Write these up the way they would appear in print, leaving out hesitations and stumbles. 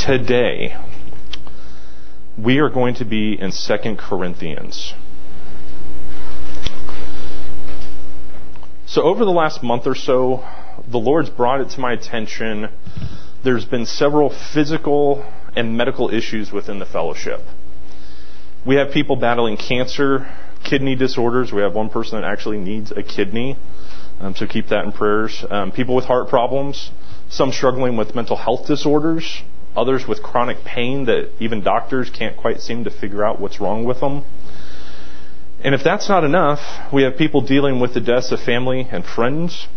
Today, we are going to be in 2 Corinthians. So over the last month or so, the Lord's brought it to my attention. There's been several physical and medical issues within the fellowship. We have people battling cancer, kidney disorders. We have one person that actually needs a kidney, so keep that in prayers. People with heart problems, some struggling with mental health disorders, others with chronic pain that even doctors can't quite seem to figure out what's wrong with them. And if that's not enough, we have people dealing with the deaths of family and friends,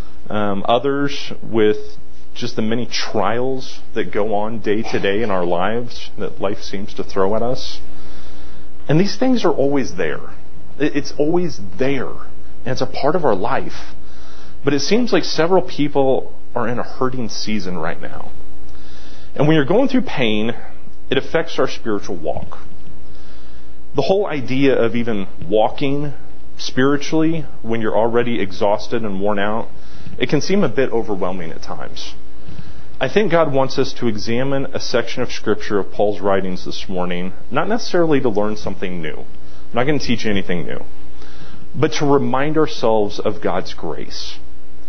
others with just the many trials that go on day to day in our lives that life seems to throw at us. And these things are always there. It's always there. And it's a part of our life. But it seems like several people are in a hurting season right now. And when you're going through pain, it affects our spiritual walk. The whole idea of even walking spiritually when you're already exhausted and worn out, it can seem a bit overwhelming at times. I think God wants us to examine a section of Scripture of Paul's writings this morning, not necessarily to learn something new. I'm not going to teach you anything new, but to remind ourselves of God's grace.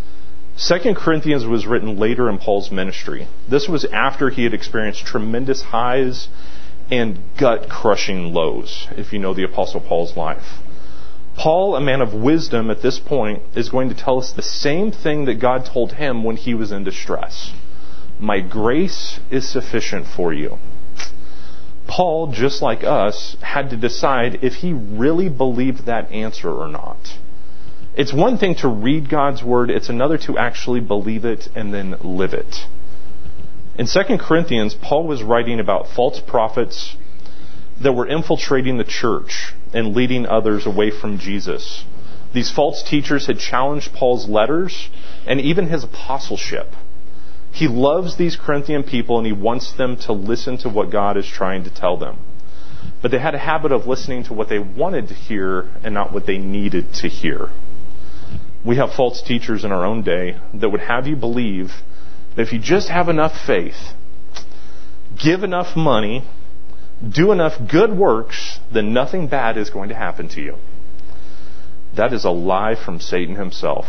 2 Corinthians was written later in Paul's ministry. This was after he had experienced tremendous highs and gut-crushing lows, if you know the Apostle Paul's life. Paul, a man of wisdom at this point, is going to tell us the same thing that God told him when he was in distress. My grace is sufficient for you. Paul, just like us, had to decide if he really believed that answer or not. It's one thing to read God's Word, it's another to actually believe it and then live it. In 2 Corinthians, Paul was writing about false prophets that were infiltrating the church and leading others away from Jesus. These false teachers had challenged Paul's letters and even his apostleship. He loves these Corinthian people and he wants them to listen to what God is trying to tell them. But they had a habit of listening to what they wanted to hear and not what they needed to hear. We have false teachers in our own day that would have you believe that if you just have enough faith, give enough money, do enough good works, then nothing bad is going to happen to you. That is a lie from Satan himself.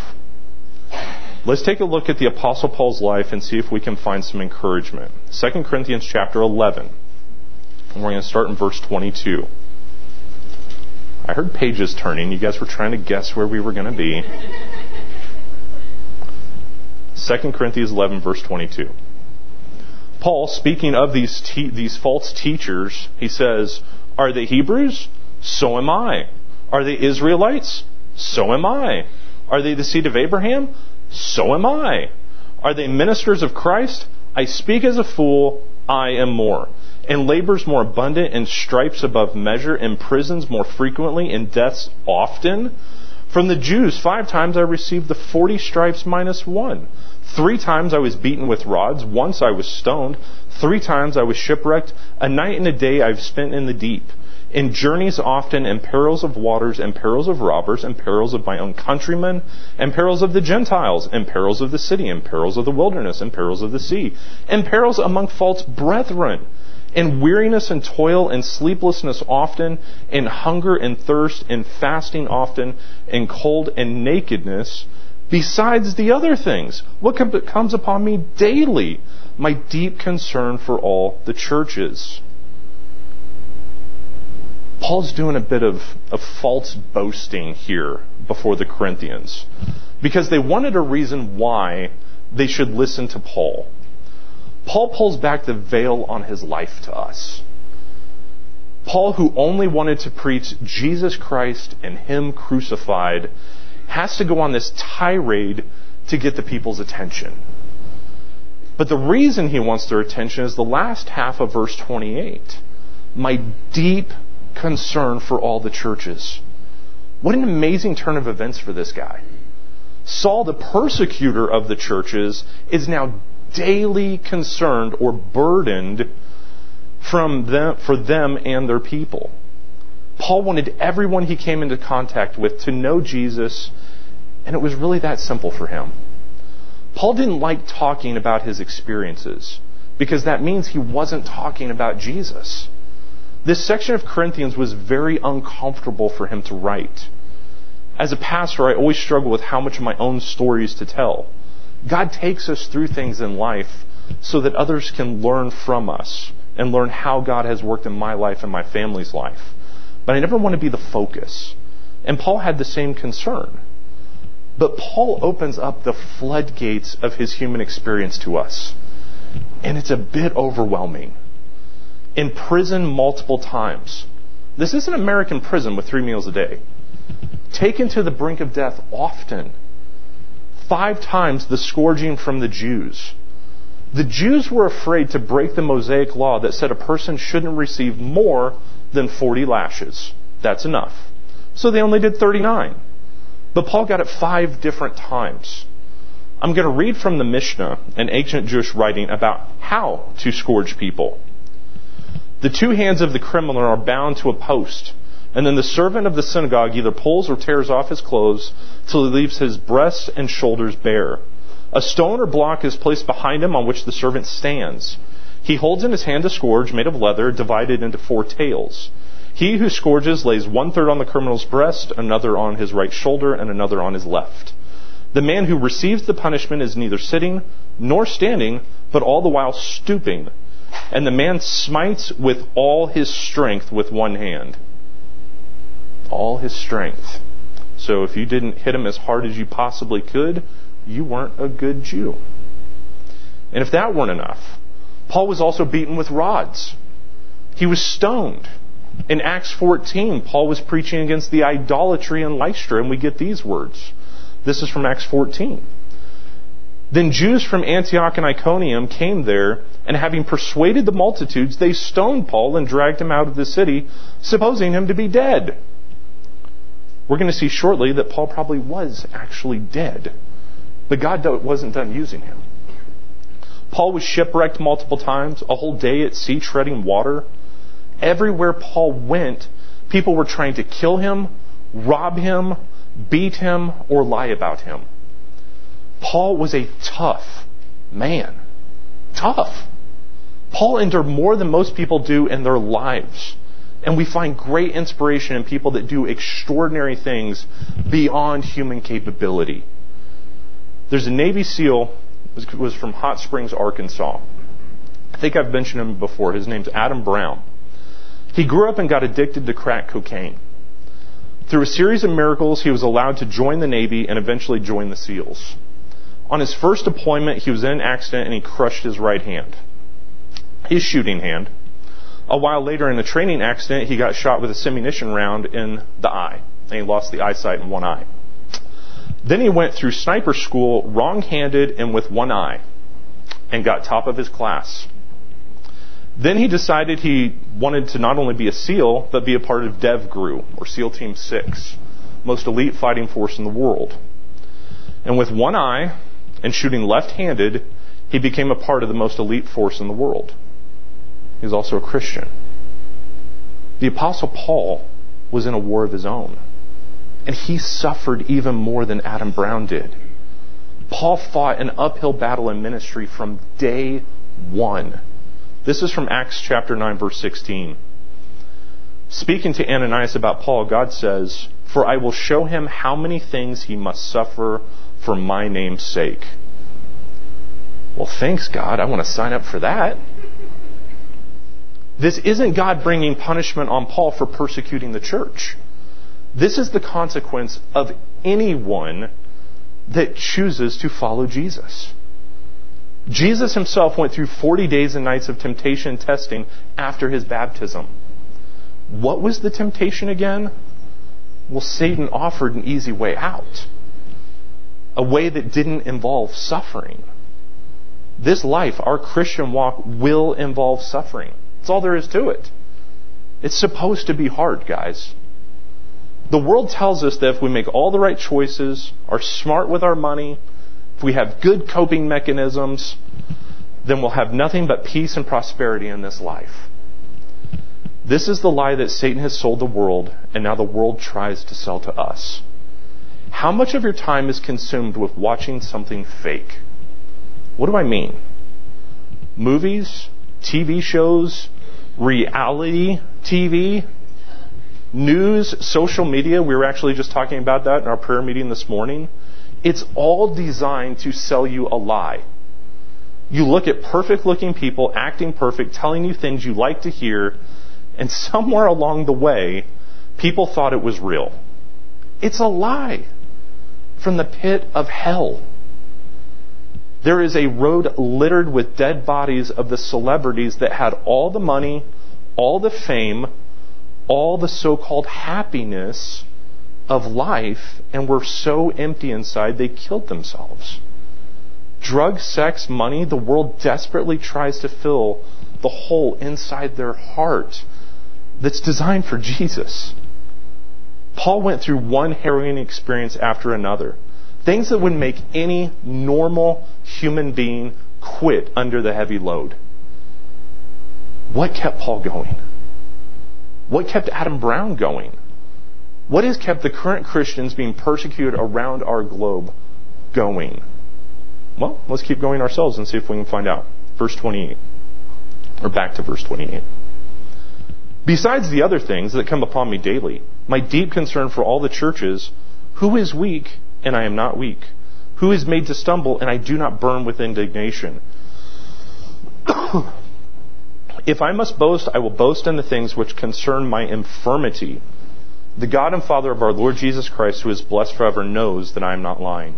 Let's take a look at the Apostle Paul's life and see if we can find some encouragement. 2 Corinthians chapter 11. And we're going to start in verse 22. I heard pages turning. You guys were trying to guess where we were going to be. 2 Corinthians 11, verse 22. Paul, speaking of these false teachers, he says, are they Hebrews? So am I. Are they Israelites? So am I. Are they the seed of Abraham? So am I. Are they ministers of Christ? I speak as a fool, I am more. In labors more abundant, in stripes above measure, in prisons more frequently, in deaths often. From the Jews 5 times I received the 40 stripes minus 1. 3 times I was beaten with rods, once I was stoned, 3 times I was shipwrecked, a night and a day I've spent in the deep. In journeys often, in perils of waters, and perils of robbers, and perils of my own countrymen, and perils of the Gentiles, and perils of the city, and perils of the wilderness, and perils of the sea, and perils among false brethren, in weariness and toil, and sleeplessness often, in hunger and thirst, in fasting often, in cold and nakedness, besides the other things. What comes upon me daily? My deep concern for all the churches. Paul's doing a bit of false boasting here before the Corinthians because they wanted a reason why they should listen to Paul. Paul pulls back the veil on his life to us. Paul, who only wanted to preach Jesus Christ and Him crucified, has to go on this tirade to get the people's attention. But the reason he wants their attention is the last half of verse 28. My deep concern for all the churches. What an amazing turn of events for this guy. Saul, the persecutor of the churches, is now daily concerned or burdened for them and their people. Paul wanted everyone he came into contact with to know Jesus, and it was really that simple for him. Paul didn't like talking about his experiences because that means he wasn't talking about Jesus. This section of Corinthians was very uncomfortable for him to write. As a pastor, I always struggle with how much of my own stories to tell. God takes us through things in life so that others can learn from us and learn how God has worked in my life and my family's life. But I never want to be the focus. And Paul had the same concern. But Paul opens up the floodgates of his human experience to us. And it's a bit overwhelming. In prison multiple times. This is an American prison with 3 meals a day. Taken to the brink of death often. 5 times the scourging from the Jews. The Jews were afraid to break the Mosaic law that said a person shouldn't receive more than 40 lashes. That's enough. So they only did 39. But Paul got it 5 different times. I'm going to read from the Mishnah, an ancient Jewish writing, about how to scourge people. The 2 hands of the criminal are bound to a post, and then the servant of the synagogue either pulls or tears off his clothes till he leaves his breasts and shoulders bare. A stone or block is placed behind him on which the servant stands. He holds in his hand a scourge made of leather, divided into 4 tails. He who scourges lays 1/3 on the criminal's breast, another on his right shoulder, and another on his left. The man who receives the punishment is neither sitting nor standing, but all the while stooping. And the man smites with all his strength with 1 hand. All his strength. So if you didn't hit him as hard as you possibly could, you weren't a good Jew. And if that weren't enough, Paul was also beaten with rods. He was stoned. In Acts 14, Paul was preaching against the idolatry in Lystra, and we get these words. This is from Acts 14. Then Jews from Antioch and Iconium came there, and having persuaded the multitudes, they stoned Paul and dragged him out of the city, supposing him to be dead. We're going to see shortly that Paul probably was actually dead, but God wasn't done using him. Paul was shipwrecked multiple times, a whole day at sea treading water. Everywhere Paul went, people were trying to kill him, rob him, beat him, or lie about him. Paul was a tough man. Tough. Paul endured more than most people do in their lives. And we find great inspiration in people that do extraordinary things beyond human capability. There's a Navy SEAL, was from Hot Springs, Arkansas. I think I've mentioned him before. His name's Adam Brown. He grew up and got addicted to crack cocaine. Through a series of miracles, he was allowed to join the Navy and eventually join the SEALs. On his first deployment, he was in an accident and he crushed his right hand. His shooting hand. A while later, in a training accident, he got shot with a semi-munition round in the eye, and he lost the eyesight in one eye. Then he went through sniper school wrong-handed and with one eye, and got top of his class. Then he decided he wanted to not only be a SEAL, but be a part of DevGRU, or SEAL Team 6, most elite fighting force in the world. And with one eye, and shooting left-handed, he became a part of the most elite force in the world. He was also a Christian. The Apostle Paul was in a war of his own. And he suffered even more than Adam Brown did. Paul fought an uphill battle in ministry from day one. This is from Acts chapter 9, verse 16. Speaking to Ananias about Paul, God says, "For I will show him how many things he must suffer for my name's sake." Well, thanks, God. I want to sign up for that. This isn't God bringing punishment on Paul for persecuting the church. This is the consequence of anyone that chooses to follow Jesus. Jesus himself went through 40 days and nights of temptation and testing after his baptism. What was the temptation again? Well, Satan offered an easy way out. A way that didn't involve suffering. This life, our Christian walk, will involve suffering. That's all there is to it. It's supposed to be hard, guys. The world tells us that if we make all the right choices, are smart with our money, if we have good coping mechanisms, then we'll have nothing but peace and prosperity in this life. This is the lie that Satan has sold the world, and now the world tries to sell to us. How much of your time is consumed with watching something fake? What do I mean? movies, TV shows, reality TV, news, social media. We were actually just talking about that in our prayer meeting this morning. It's all designed to sell you a lie. You look at perfect-looking people acting perfect, telling you things you like to hear, and somewhere along the way, people thought it was real. It's a lie from the pit of hell. There is a road littered with dead bodies of the celebrities that had all the money, all the fame, all the so-called happiness of life, and were so empty inside they killed themselves. Drugs, sex, money, the world desperately tries to fill the hole inside their heart that's designed for Jesus. Paul went through one harrowing experience after another. Things that would make any normal human being quit under the heavy load. What kept Paul going? What kept Adam Brown going? What has kept the current Christians being persecuted around our globe going? Well, let's keep going ourselves and see if we can find out. Verse 28. Or back to verse 28. Besides the other things that come upon me daily, my deep concern for all the churches, who is weak and I am not weak? Who is made to stumble and I do not burn with indignation? If I must boast, I will boast in the things which concern my infirmity. The God and Father of our Lord Jesus Christ, who is blessed forever, knows that I am not lying.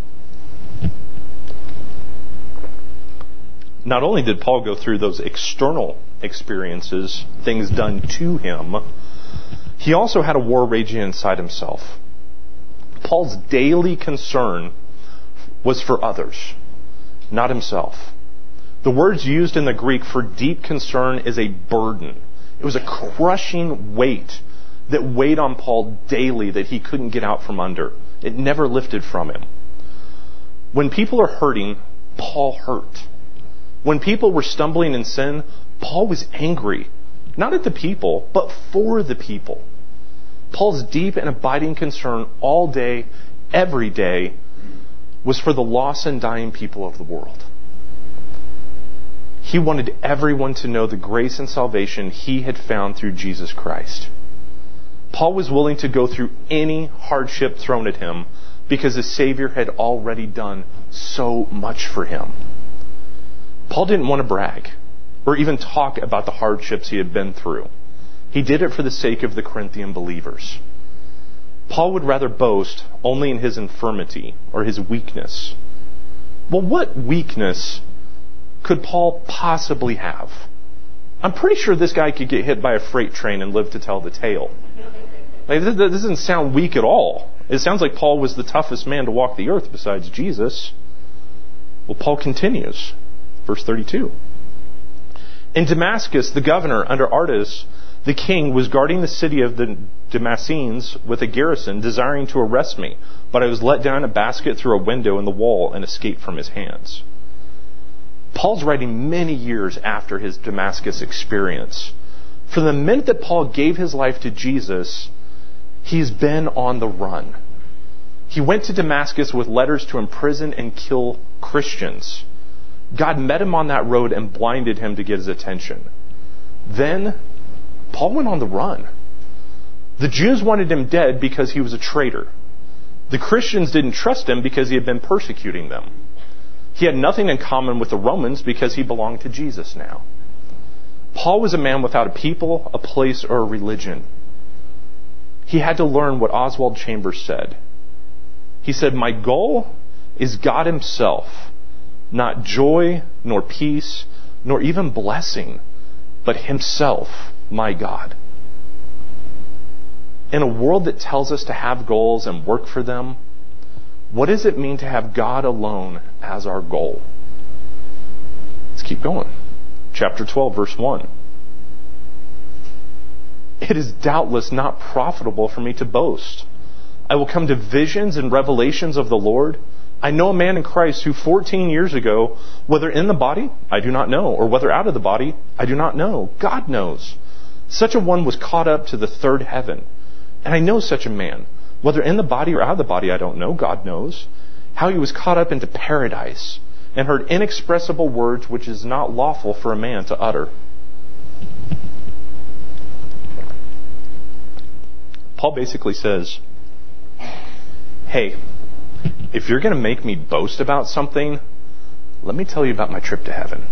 Not only did Paul go through those external experiences, things done to him, he also had a war raging inside himself. Paul's daily concern was for others, not himself. The words used in the Greek for deep concern is a burden. It was a crushing weight that weighed on Paul daily that he couldn't get out from under. It never lifted from him. When people are hurting, Paul hurt. When people were stumbling in sin, Paul was angry. Not at the people, but for the people. Paul's deep and abiding concern all day, every day, was for the lost and dying people of the world. He wanted everyone to know the grace and salvation he had found through Jesus Christ. Paul was willing to go through any hardship thrown at him because the Savior had already done so much for him. Paul didn't want to brag or even talk about the hardships he had been through. He did it for the sake of the Corinthian believers. Paul would rather boast only in his infirmity or his weakness. Well, what weakness could Paul possibly have? I'm pretty sure this guy could get hit by a freight train and live to tell the tale. Like, this doesn't sound weak at all. It sounds like Paul was the toughest man to walk the earth besides Jesus. Well, Paul continues. Verse 32. In Damascus, the governor under Aretas, the king, was guarding the city of the Damascenes with a garrison, desiring to arrest me. But I was let down a basket through a window in the wall and escaped from his hands. Paul's writing many years after his Damascus experience. From the minute that Paul gave his life to Jesus, he's been on the run. He went to Damascus with letters to imprison and kill Christians. God met him on that road and blinded him to get his attention. Then, Paul went on the run. The Jews wanted him dead because he was a traitor. The Christians didn't trust him because he had been persecuting them. He had nothing in common with the Romans because he belonged to Jesus now. Paul was a man without a people, a place, or a religion. He had to learn what Oswald Chambers said. He said, "My goal is God himself, not joy, nor peace, nor even blessing, but himself, my God." In a world that tells us to have goals and work for them, what does it mean to have God alone as our goal? Let's keep going. Chapter 12, verse 1. It is doubtless not profitable for me to boast. I will come to visions and revelations of the Lord. I know a man in Christ who 14 years ago, whether in the body, I do not know, or whether out of the body, I do not know. God knows. Such a one was caught up to the third heaven. And I know such a man, whether in the body or out of the body, I don't know. God knows. How he was caught up into paradise. and heard inexpressible words which is not lawful for a man to utter. Paul basically says, hey, if you're going to make me boast about something, let me tell you about my trip to heaven.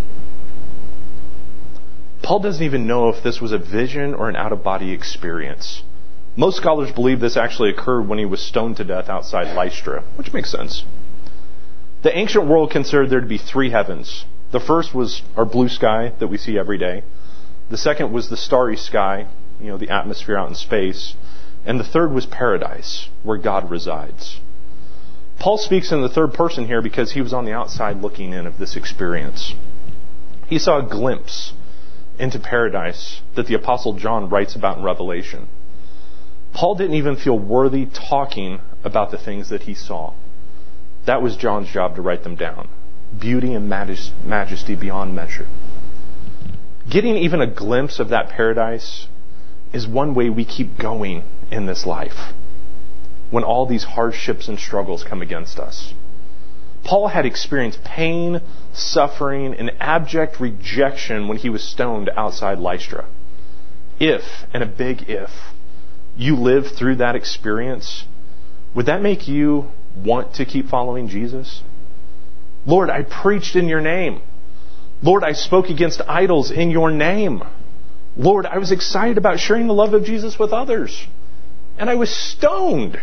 Paul doesn't even know if this was a vision or an out-of-body experience. Most scholars believe this actually occurred when he was stoned to death outside Lystra, which makes sense. The ancient world considered there to be three heavens. The first was our blue sky that we see every day. The second was the starry sky, the atmosphere out in space. And the third was paradise, where God resides. Paul speaks in the third person here because he was on the outside looking in of this experience. He saw a glimpse into paradise that the Apostle John writes about in Revelation. Paul didn't even feel worthy talking about the things that he saw. That was John's job to write them down. Beauty and majesty beyond measure. Getting even a glimpse of that paradise is one way we keep going in this life when all these hardships and struggles come against us. Paul had experienced pain, suffering, and abject rejection when he was stoned outside Lystra. If, and a big if, you lived through that experience, would that make you want to keep following Jesus? Lord, I preached in your name. Lord, I spoke against idols in your name. Lord, I was excited about sharing the love of Jesus with others. And I was stoned.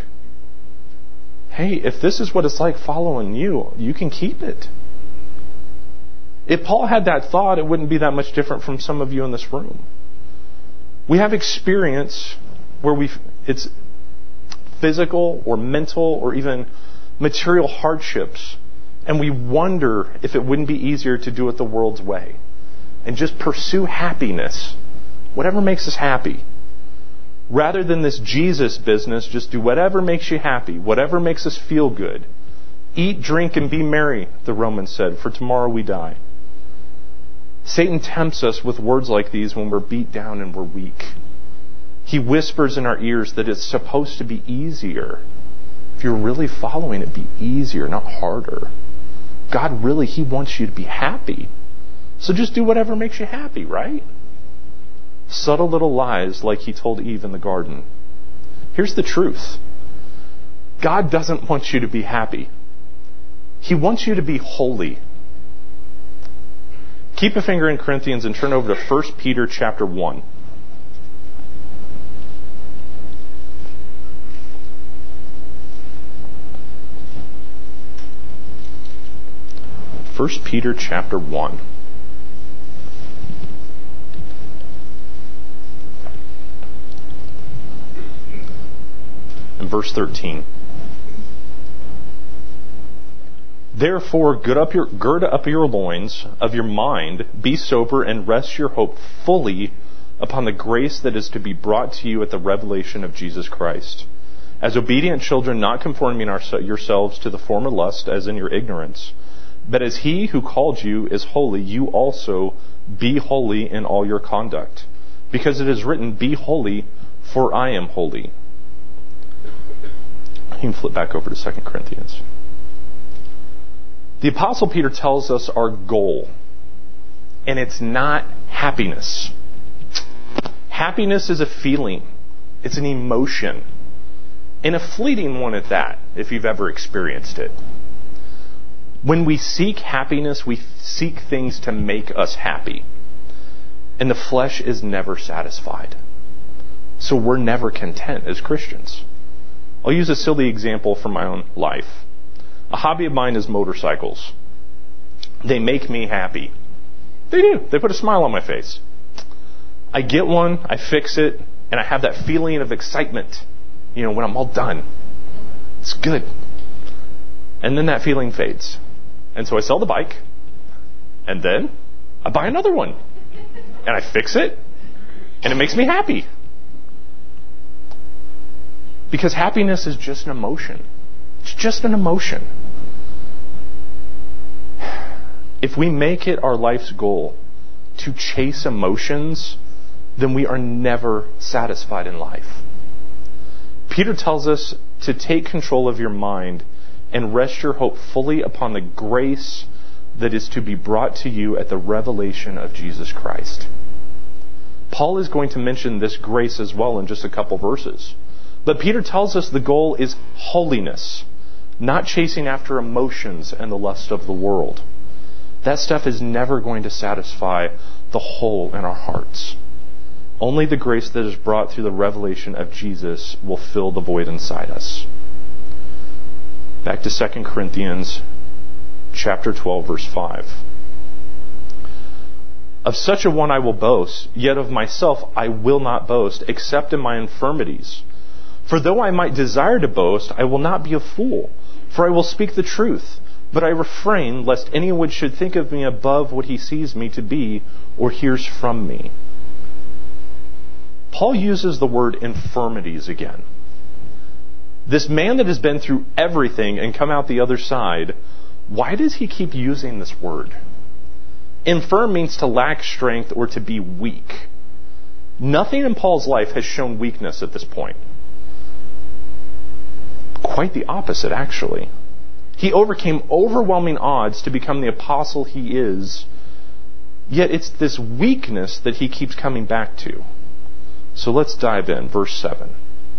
Hey, if this is what it's like following you, you can keep it. If Paul had that thought, it wouldn't be that much different from some of you in this room. We have experience where it's physical or mental or even material hardships, and we wonder if it wouldn't be easier to do it the world's way and just pursue happiness, whatever makes us happy. Rather than this Jesus business, just do whatever makes you happy, whatever makes us feel good. Eat, drink, and be merry, the Romans said, for tomorrow we die. Satan tempts us with words like these when we're beat down and we're weak. He whispers in our ears that it's supposed to be easier. If you're really following it, be easier, not harder. God really, He wants you to be happy. So just do whatever makes you happy, right? Subtle little lies like He told Eve in the garden. Here's the truth. God doesn't want you to be happy. He wants you to be holy. Keep a finger in Corinthians and turn over to 1 Peter chapter 1. First Peter chapter 1. And verse 13. Therefore, gird up your loins of your mind, be sober, and rest your hope fully upon the grace that is to be brought to you at the revelation of Jesus Christ. As obedient children, not conforming yourselves to the former lust as in your ignorance, but as He who called you is holy, you also be holy in all your conduct. Because it is written, be holy, for I am holy. You can flip back over to 2 Corinthians. The Apostle Peter tells us our goal, and it's not happiness. Happiness is a feeling. It's an emotion. And a fleeting one at that, if you've ever experienced it. When we seek happiness, we seek things to make us happy. And the flesh is never satisfied. So we're never content as Christians. I'll use a silly example from my own life. A hobby of mine is motorcycles. They make me happy. They do. They put a smile on my face. I get one, I fix it, and I have that feeling of excitement, when I'm all done. It's good. And then that feeling fades. And so I sell the bike, and then I buy another one. And I fix it, and it makes me happy. Because happiness is just an emotion. It's just an emotion. If we make it our life's goal to chase emotions, then we are never satisfied in life. Peter tells us to take control of your mind and rest your hope fully upon the grace that is to be brought to you at the revelation of Jesus Christ. Paul is going to mention this grace as well in just a couple verses. But Peter tells us the goal is holiness, not chasing after emotions and the lust of the world. That stuff is never going to satisfy the hole in our hearts. Only the grace that is brought through the revelation of Jesus will fill the void inside us. Back to 2 Corinthians chapter 12, verse 5. Of such a one I will boast, yet of myself I will not boast, except in my infirmities. For though I might desire to boast, I will not be a fool, for I will speak the truth. But I refrain, lest anyone should think of me above what he sees me to be, or hears from me. Paul uses the word infirmities again. This man that has been through everything and come out the other side, why does he keep using this word? Infirm means to lack strength or to be weak. Nothing in Paul's life has shown weakness at this point. Quite the opposite, actually. He overcame overwhelming odds to become the apostle he is, yet it's this weakness that he keeps coming back to. So let's dive in. Verse 7.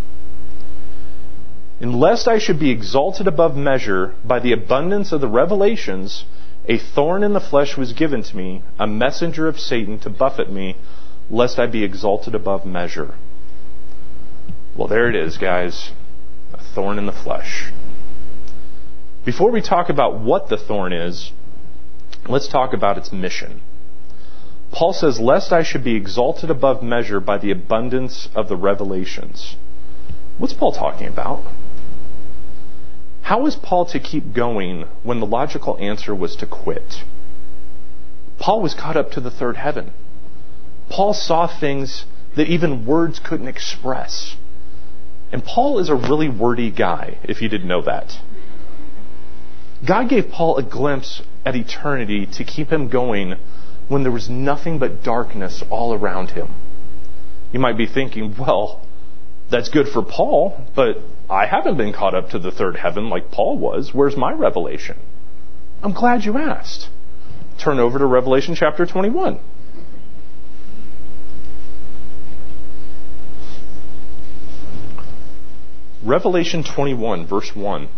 And lest I should be exalted above measure by the abundance of the revelations, a thorn in the flesh was given to me, a messenger of Satan to buffet me, lest I be exalted above measure. Well, there it is, guys. A thorn in the flesh. Before we talk about what the thorn is, let's talk about its mission. Paul says, lest I should be exalted above measure by the abundance of the revelations. What's Paul talking about? How is Paul to keep going when the logical answer was to quit? Paul was caught up to the third heaven. Paul saw things that even words couldn't express. And Paul is a really wordy guy, if you didn't know that. God gave Paul a glimpse at eternity to keep him going when there was nothing but darkness all around him. You might be thinking, well, that's good for Paul, but I haven't been caught up to the third heaven like Paul was. Where's my revelation? I'm glad you asked. Turn over to Revelation chapter 21. Revelation 21, verse 1.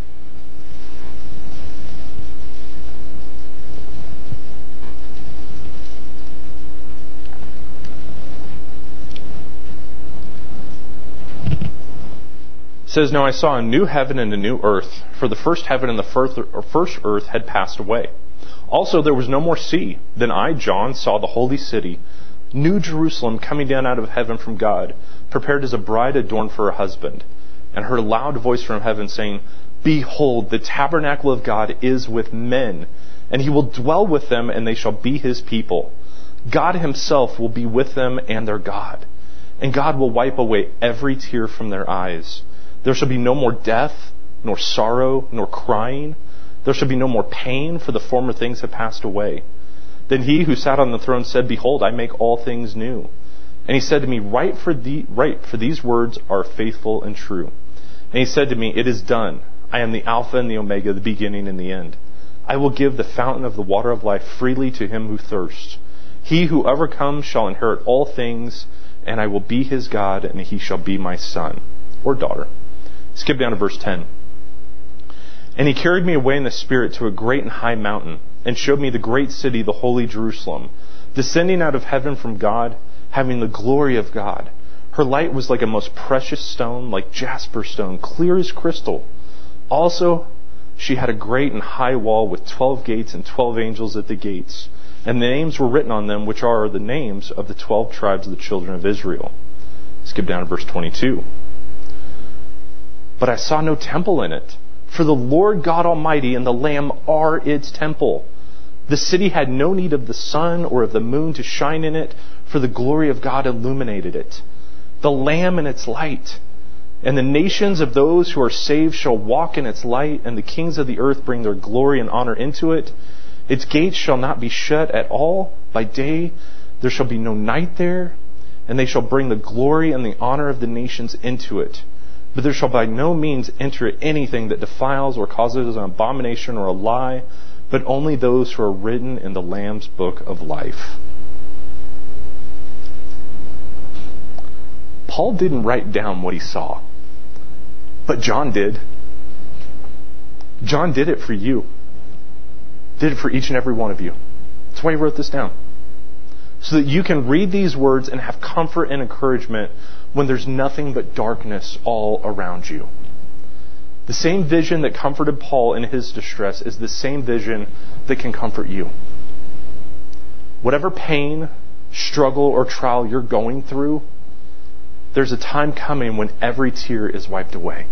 It says, Now I saw a new heaven and a new earth, for the first heaven and the first earth had passed away. Also there was no more sea. Then I, John, saw the holy city, New Jerusalem, coming down out of heaven from God, prepared as a bride adorned for her husband. And heard a loud voice from heaven saying, Behold, the tabernacle of God is with men, and he will dwell with them, and they shall be his people. God himself will be with them and their God. And God will wipe away every tear from their eyes. There shall be no more death, nor sorrow, nor crying. There shall be no more pain, for the former things have passed away. Then he who sat on the throne said, Behold, I make all things new. And he said to me, Write, for these words are faithful and true. And he said to me, It is done. I am the Alpha and the Omega, the beginning and the end. I will give the fountain of the water of life freely to him who thirsts. He who overcomes shall inherit all things, and I will be his God, and he shall be my son or daughter. Skip down to verse 10. And he carried me away in the Spirit to a great and high mountain, and showed me the great city, the holy Jerusalem, descending out of heaven from God, having the glory of God. Her light was like a most precious stone, like jasper stone, clear as crystal. Also, she had a great and high wall with 12 gates and 12 angels at the gates. And the names were written on them, which are the names of the 12 tribes of the children of Israel. Skip down to verse 22. But I saw no temple in it, for the Lord God Almighty and the Lamb are its temple. The city had no need of the sun or of the moon to shine in it, for the glory of God illuminated it. The Lamb in its light. And the nations of those who are saved shall walk in its light, and the kings of the earth bring their glory and honor into it. Its gates shall not be shut at all. By day there shall be no night there, and they shall bring the glory and the honor of the nations into it. But there shall by no means enter anything that defiles or causes an abomination or a lie, but only those who are written in the Lamb's book of life. Paul didn't write down what he saw, but John did. John did it for you. Did it for each and every one of you. That's why he wrote this down. So that you can read these words and have comfort and encouragement when there's nothing but darkness all around you. The same vision that comforted Paul in his distress is the same vision that can comfort you. Whatever pain, struggle, or trial you're going through, there's a time coming when every tear is wiped away.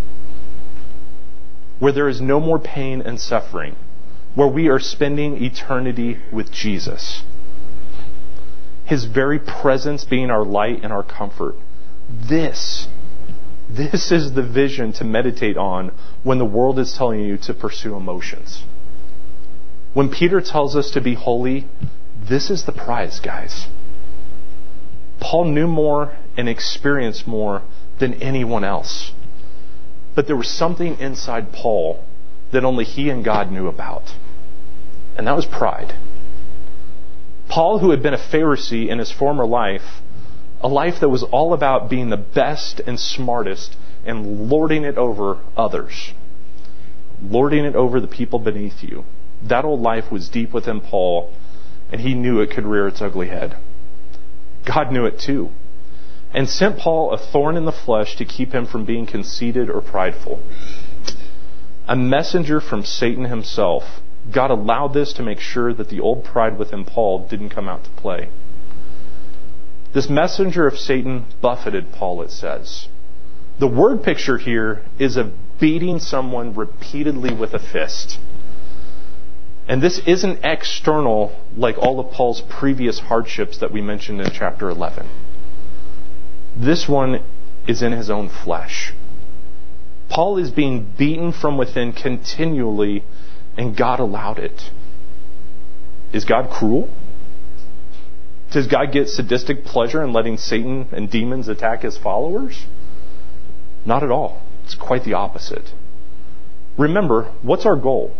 Where there is no more pain and suffering. Where we are spending eternity with Jesus. His very presence being our light and our comfort. This is the vision to meditate on when the world is telling you to pursue emotions. When Peter tells us to be holy, this is the prize, guys. Paul knew more and experienced more than anyone else. But there was something inside Paul that only he and God knew about. And that was pride. Paul, who had been a Pharisee in his former life, a life that was all about being the best and smartest and lording it over others. Lording it over the people beneath you. That old life was deep within Paul, and he knew it could rear its ugly head. God knew it too, and sent Paul a thorn in the flesh to keep him from being conceited or prideful. A messenger from Satan himself. God allowed this to make sure that the old pride within Paul didn't come out to play. This messenger of Satan buffeted Paul, it says. The word picture here is of beating someone repeatedly with a fist. And this isn't external like all of Paul's previous hardships that we mentioned in chapter 11. This one is in his own flesh. Paul is being beaten from within continually, and God allowed it. Is God cruel? Does God get sadistic pleasure in letting Satan and demons attack his followers? Not at all. It's quite the opposite. Remember, what's our goal?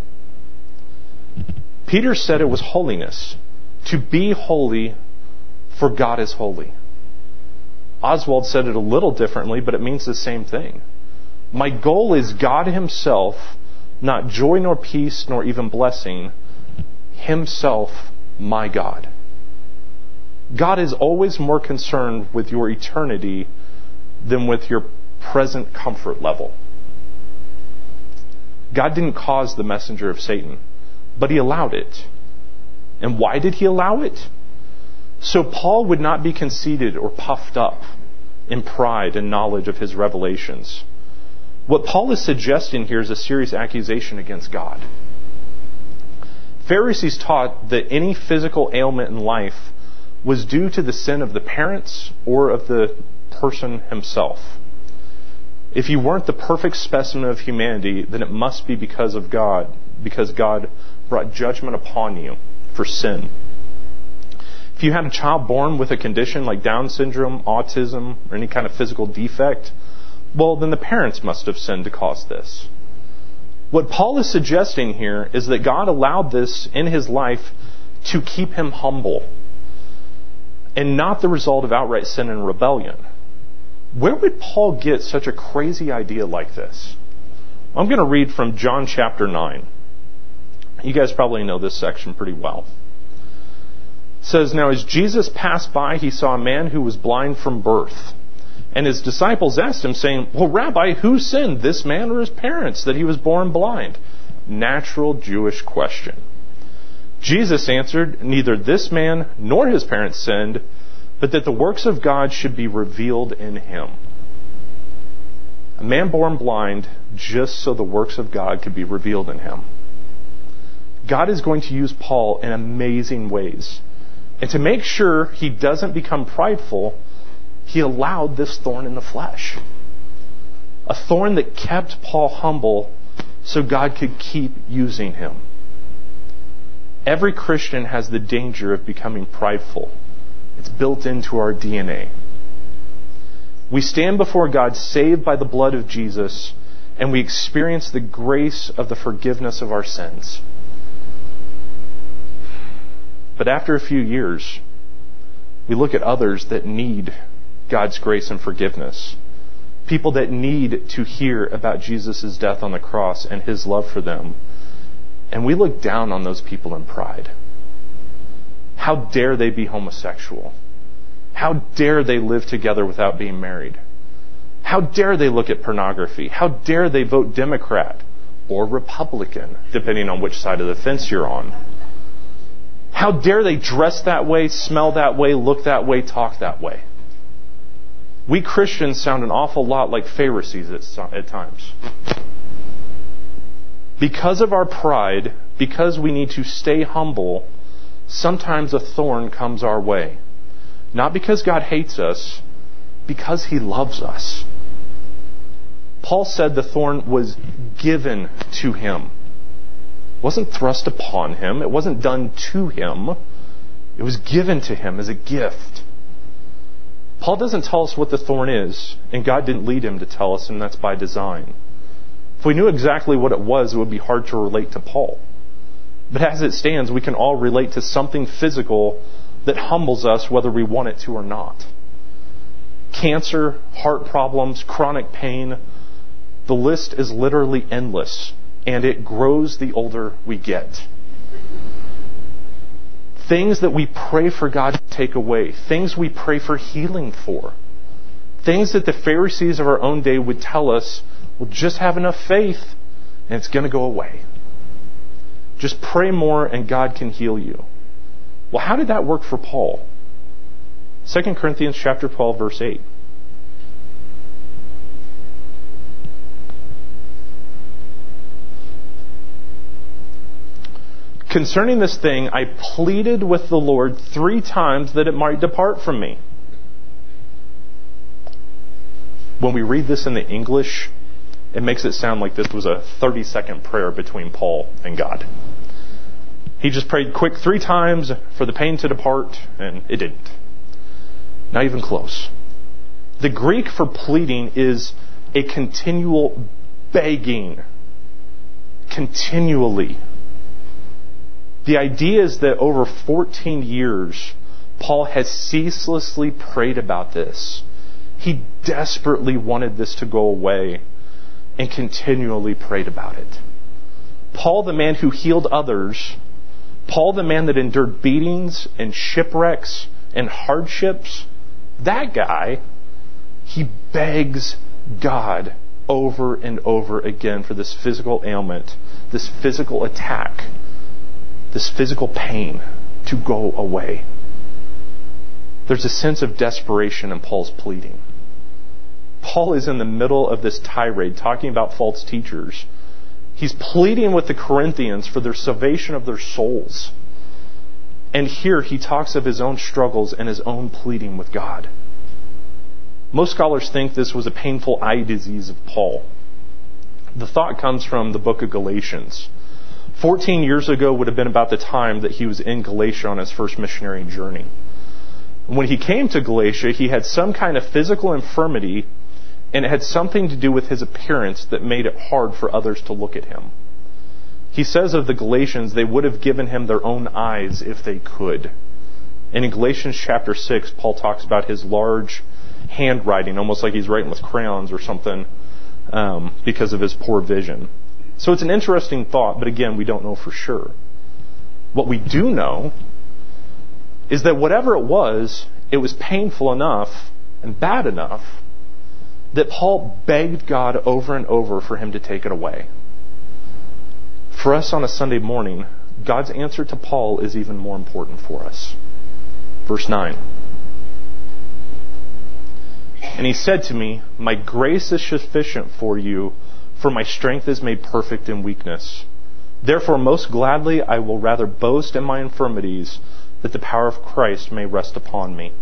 Peter said it was holiness. To be holy, for God is holy. Oswald said it a little differently, but it means the same thing. My goal is God himself, not joy nor peace nor even blessing, himself, my God. God is always more concerned with your eternity than with your present comfort level. God didn't cause the messenger of Satan, but he allowed it. And why did he allow it? So Paul would not be conceited or puffed up in pride and knowledge of his revelations. What Paul is suggesting here is a serious accusation against God. Pharisees taught that any physical ailment in life was due to the sin of the parents or of the person himself. If you weren't the perfect specimen of humanity, then it must be because God brought judgment upon you for sin. If you had a child born with a condition like Down syndrome, autism, or any kind of physical defect, well, then the parents must have sinned to cause this. What Paul is suggesting here is that God allowed this in his life to keep him humble, and not the result of outright sin and rebellion. Where would Paul get such a crazy idea like this? I'm going to read from John chapter 9. You guys probably know this section pretty well. It says, "Now as Jesus passed by, he saw a man who was blind from birth. And his disciples asked him, saying, 'Well, Rabbi, who sinned, this man or his parents, that he was born blind?'" Natural Jewish question. Jesus answered, "Neither this man nor his parents sinned, but that the works of God should be revealed in him." A man born blind just so the works of God could be revealed in him. God is going to use Paul in amazing ways. And to make sure he doesn't become prideful, he allowed this thorn in the flesh. A thorn that kept Paul humble so God could keep using him. Every Christian has the danger of becoming prideful. It's built into our DNA. We stand before God saved by the blood of Jesus, and we experience the grace of the forgiveness of our sins. But after a few years, we look at others that need God's grace and forgiveness. People that need to hear about Jesus' death on the cross and His love for them. And we look down on those people in pride. How dare they be homosexual? How dare they live together without being married? How dare they look at pornography? How dare they vote Democrat or Republican, depending on which side of the fence you're on? How dare they dress that way, smell that way, look that way, talk that way? We Christians sound an awful lot like Pharisees at times. Because of our pride, because we need to stay humble, sometimes a thorn comes our way. Not because God hates us, because He loves us. Paul said the thorn was given to him. It wasn't thrust upon him. It wasn't done to him. It was given to him as a gift. Paul doesn't tell us what the thorn is, and God didn't lead him to tell us, and that's by design. If we knew exactly what it was, it would be hard to relate to Paul. But as it stands, we can all relate to something physical that humbles us whether we want it to or not. Cancer, heart problems, chronic pain. The list is literally endless, and it grows the older we get. Things that we pray for God to take away. Things we pray for healing for. Things that the Pharisees of our own day would tell us, well, just have enough faith and it's going to go away. Just pray more and God can heal you. Well, how did that work for Paul? 2 Corinthians chapter 12, verse 8. Concerning this thing, I pleaded with the Lord 3 times that it might depart from me. When we read this in the English, it makes it sound like this was a 30-second prayer between Paul and God. He just prayed quick 3 times for the pain to depart, and it didn't. Not even close. The Greek for pleading is a continual begging. Continually. The idea is that over 14 years, Paul has ceaselessly prayed about this. He desperately wanted this to go away and continually prayed about it. Paul, the man who healed others, Paul, the man that endured beatings and shipwrecks and hardships, that guy, he begs God over and over again for this physical ailment, this physical attack, this physical pain to go away. There's a sense of desperation in Paul's pleading. Paul is in the middle of this tirade talking about false teachers. He's pleading with the Corinthians for their salvation of their souls. And here he talks of his own struggles and his own pleading with God. Most scholars think this was a painful eye disease of Paul. The thought comes from the book of Galatians. 14 years ago would have been about the time that he was in Galatia on his first missionary journey. When he came to Galatia, he had some kind of physical infirmity, and it had something to do with his appearance that made it hard for others to look at him. He says of the Galatians, they would have given him their own eyes if they could. And in Galatians chapter 6, Paul talks about his large handwriting, almost like he's writing with crayons or something, because of his poor vision. So it's an interesting thought, but again, we don't know for sure. What we do know is that whatever it was painful enough and bad enough that Paul begged God over and over for him to take it away. For us on a Sunday morning, God's answer to Paul is even more important for us. Verse 9. And he said to me, my grace is sufficient for you, for my strength is made perfect in weakness. Therefore, most gladly I will rather boast in my infirmities, that the power of Christ may rest upon me.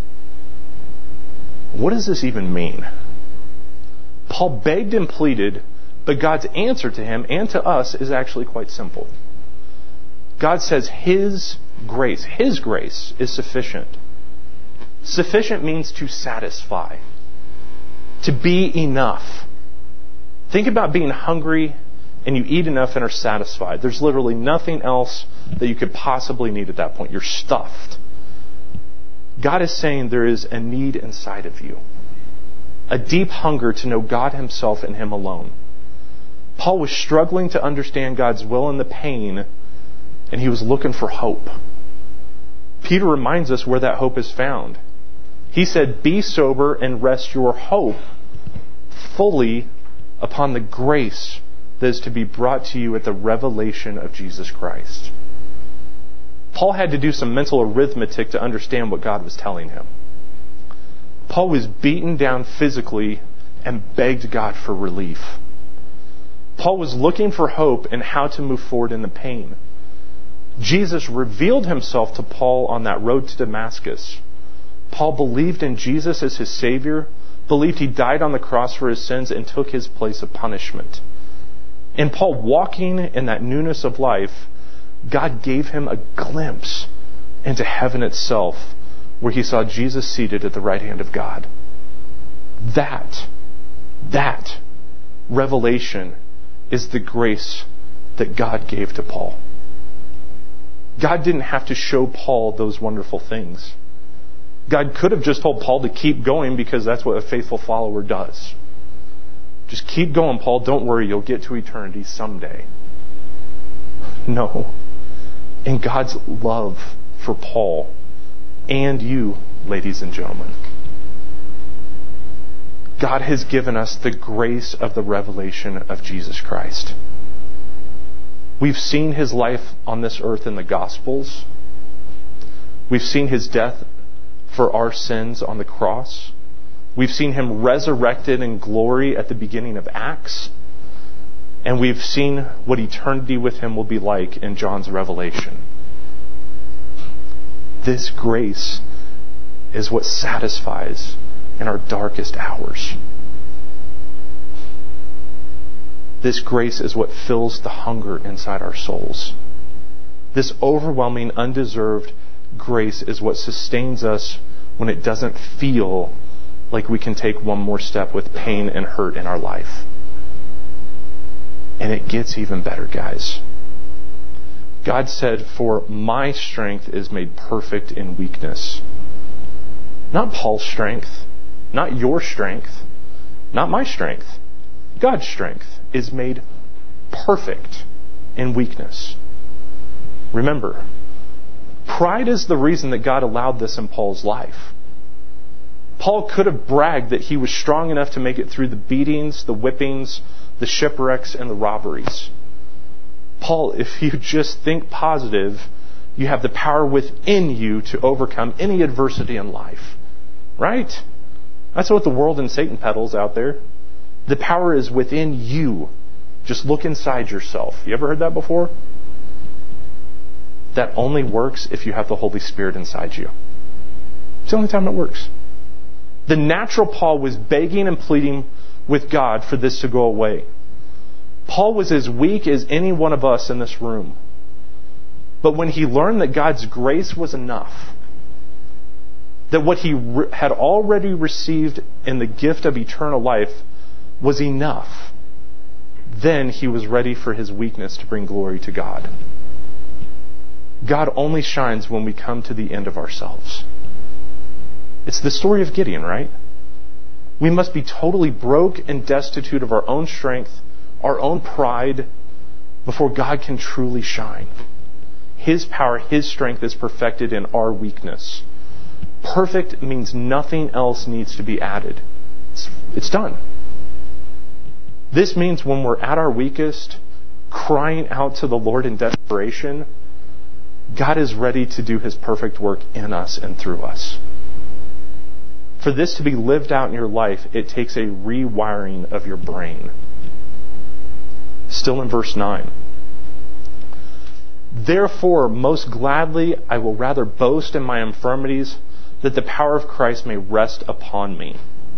What does this even mean? Paul begged and pleaded, but God's answer to him and to us is actually quite simple. God says His grace is sufficient. Sufficient means to satisfy, to be enough. Think about being hungry and you eat enough and are satisfied. There's literally nothing else that you could possibly need at that point. You're stuffed. God is saying there is a need inside of you, a deep hunger to know God himself and him alone. Paul was struggling to understand God's will in the pain, and he was looking for hope. Peter reminds us where that hope is found. He said, "Be sober and rest your hope fully upon the grace that is to be brought to you at the revelation of Jesus Christ." Paul had to do some mental arithmetic to understand what God was telling him. Paul was beaten down physically and begged God for relief. Paul was looking for hope and how to move forward in the pain. Jesus revealed himself to Paul on that road to Damascus. Paul believed in Jesus as his Savior, believed he died on the cross for his sins and took his place of punishment. And Paul, walking in that newness of life, God gave him a glimpse into heaven itself, where he saw Jesus seated at the right hand of God. That revelation is the grace that God gave to Paul. God didn't have to show Paul those wonderful things. God could have just told Paul to keep going, because that's what a faithful follower does. Just keep going, Paul. Don't worry, you'll get to eternity someday. No. In God's love for Paul and you, ladies and gentlemen, God has given us the grace of the revelation of Jesus Christ. We've seen his life on this earth in the Gospels. We've seen his death for our sins on the cross. We've seen him resurrected in glory at the beginning of Acts. And we've seen what eternity with him will be like in John's Revelation. This grace is what satisfies in our darkest hours. This grace is what fills the hunger inside our souls. This overwhelming, undeserved grace is what sustains us when it doesn't feel like we can take one more step with pain and hurt in our life. And it gets even better, guys. God said, "For my strength is made perfect in weakness." Not Paul's strength, not your strength, not my strength. God's strength is made perfect in weakness. Remember, pride is the reason that God allowed this in Paul's life. Paul could have bragged that he was strong enough to make it through the beatings, the whippings, the shipwrecks, and the robberies. Paul, if you just think positive, you have the power within you to overcome any adversity in life. Right? That's what the world and Satan peddles out there. The power is within you. Just look inside yourself. You ever heard that before? That only works if you have the Holy Spirit inside you. It's the only time it works. The natural Paul was begging and pleading with God for this to go away. Paul was as weak as any one of us in this room. But when he learned that God's grace was enough, that what he had already received in the gift of eternal life was enough, then he was ready for his weakness to bring glory to God. God only shines when we come to the end of ourselves. It's the story of Gideon, right? We must be totally broke and destitute of our own strength, our own pride, before God can truly shine. His power, his strength is perfected in our weakness. Perfect means nothing else needs to be added. It's done. This means when we're at our weakest, crying out to the Lord in desperation, God is ready to do his perfect work in us and through us. For this to be lived out in your life, it takes a rewiring of your brain. Still in verse 9. "Therefore, most gladly, I will rather boast in my infirmities, that the power of Christ may rest upon me."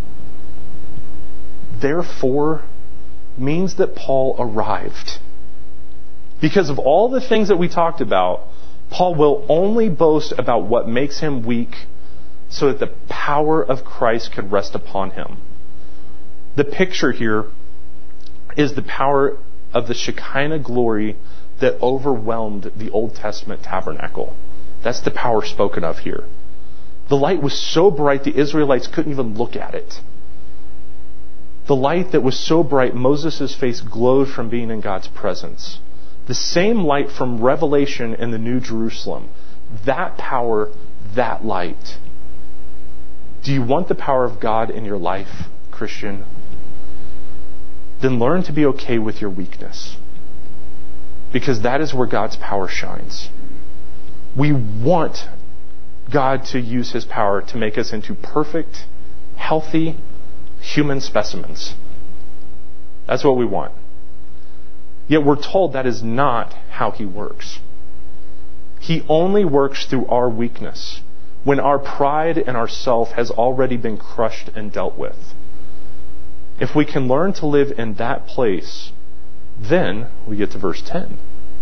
Therefore means that Paul arrived. Because of all the things that we talked about, Paul will only boast about what makes him weak, so that the power of Christ could rest upon him. The picture here is the power of the Shekinah glory that overwhelmed the Old Testament tabernacle. That's the power spoken of here. The light was so bright the Israelites couldn't even look at it. The light that was so bright, Moses' face glowed from being in God's presence. The same light from Revelation in the New Jerusalem. That power, that light. Do you want the power of God in your life, Christian? Then learn to be okay with your weakness. Because that is where God's power shines. We want God to use His power to make us into perfect, healthy, human specimens. That's what we want. Yet we're told that is not how He works. He only works through our weakness, when our pride and our self has already been crushed and dealt with. If we can learn to live in that place, then we get to verse 10.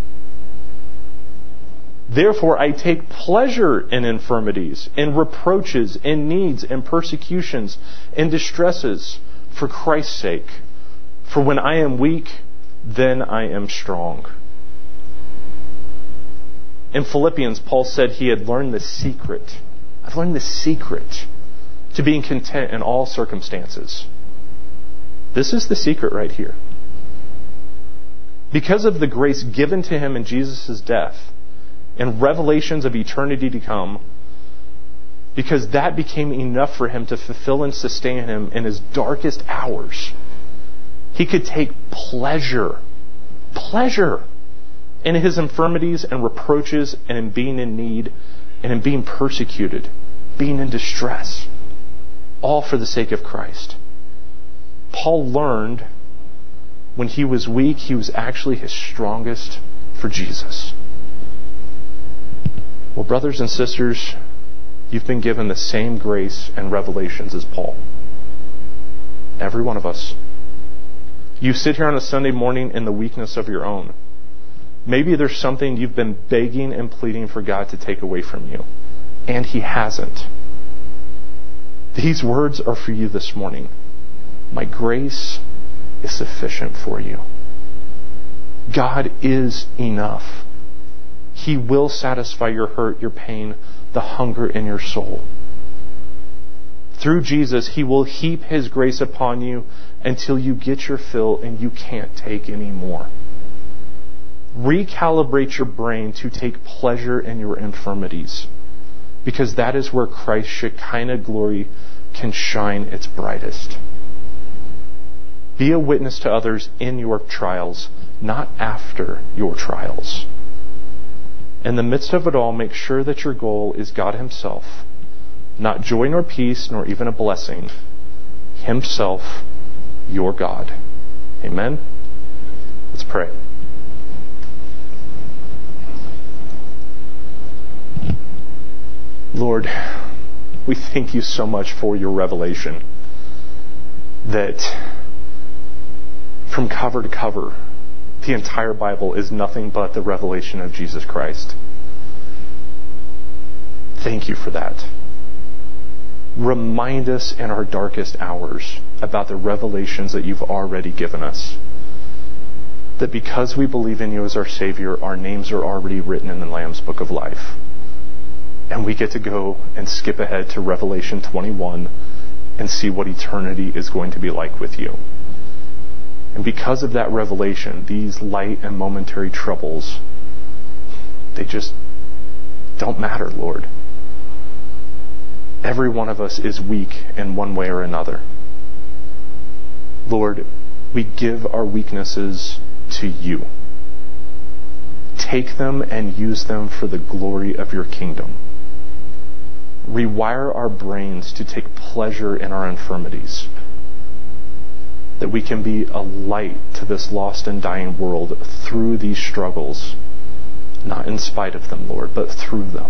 Therefore I take pleasure in infirmities, in reproaches, in needs, in persecutions, in distresses, for Christ's sake. For when I am weak, then I am strong. In Philippians, Paul said he had learned the secret. I've learned the secret to being content in all circumstances. This is the secret right here. Because of the grace given to him in Jesus' death and revelations of eternity to come, because that became enough for him to fulfill and sustain him in his darkest hours, he could take pleasure in his infirmities and reproaches and in being in need and in being persecuted, being in distress, all for the sake of Christ. Paul learned when he was weak, he was actually his strongest for Jesus. Well, brothers and sisters, you've been given the same grace and revelations as Paul. Every one of us. You sit here on a Sunday morning in the weakness of your own. Maybe there's something you've been begging and pleading for God to take away from you, and He hasn't. These words are for you this morning. My grace is sufficient for you. God is enough. He will satisfy your hurt, your pain, the hunger in your soul. Through Jesus, He will heap His grace upon you until you get your fill and you can't take any more. Recalibrate your brain to take pleasure in your infirmities, because that is where Christ's Shekinah glory can shine its brightest. Be a witness to others in your trials, not after your trials. In the midst of it all, make sure that your goal is God Himself, not joy nor peace nor even a blessing. Himself, your God. Amen? Let's pray. Lord, we thank You so much for Your revelation, that from cover to cover, the entire Bible is nothing but the revelation of Jesus Christ. Thank You for that. Remind us in our darkest hours about the revelations that You've already given us. That because we believe in You as our Savior, our names are already written in the Lamb's Book of Life. And we get to go and skip ahead to Revelation 21 and see what eternity is going to be like with You. And because of that revelation, these light and momentary troubles, they just don't matter, Lord. Every one of us is weak in one way or another. Lord, we give our weaknesses to You. Take them and use them for the glory of Your kingdom. Rewire our brains to take pleasure in our infirmities, that we can be a light to this lost and dying world through these struggles, not in spite of them, Lord, but through them.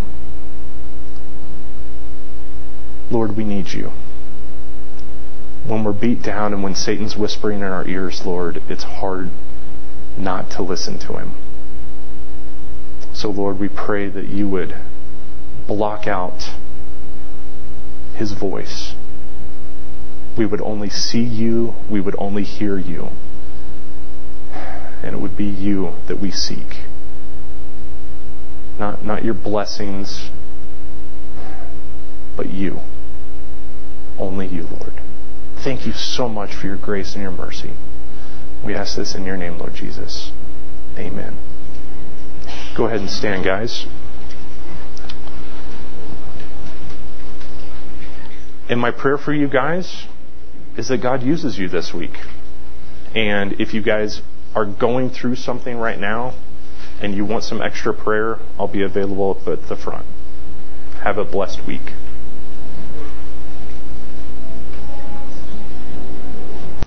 Lord, we need You. When we're beat down and when Satan's whispering in our ears, Lord, it's hard not to listen to him. So, Lord, we pray that You would block out his voice. We would only see You. We would only hear You. and it would be you that we seek. Not your blessings, but you. Only you, Lord. Thank you so much for your grace and your mercy. We ask this in your name, Lord Jesus. Amen. Go ahead and stand, guys. And my prayer for you guys is that God uses you this week. And if you guys are going through something right now and you want some extra prayer, I'll be available at the front. Have a blessed week.